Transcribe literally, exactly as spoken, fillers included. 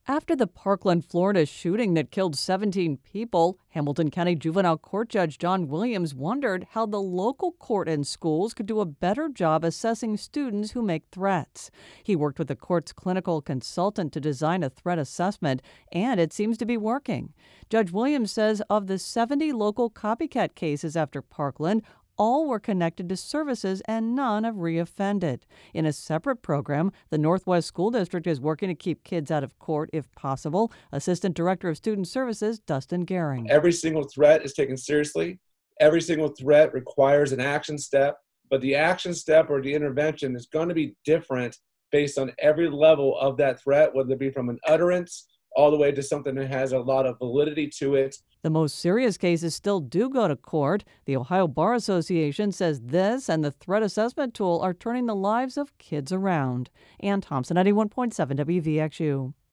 After the Parkland, Florida shooting that killed seventeen people, Hamilton County Juvenile Court Judge John Williams wondered how the local court and schools could do a better job assessing students who make threats. He worked with the court's clinical consultant to design a threat assessment, and it seems to be working. Judge Williams says of the seventy local copycat cases after Parkland, all were connected to services and none have reoffended. In a separate program, the Northwest School District is working to keep kids out of court if possible. Assistant Director of Student Services, Dustin Gehring. Every single threat is taken seriously. Every single threat requires an action step, but the action step or the intervention is going to be different based on every level of that threat, whether it be from an utterance all the way to something that has a lot of validity to it. The most serious cases still do go to court. The Ohio Bar Association says this and the threat assessment tool are turning the lives of kids around. Ann Thompson, ninety-one point seven W V X U.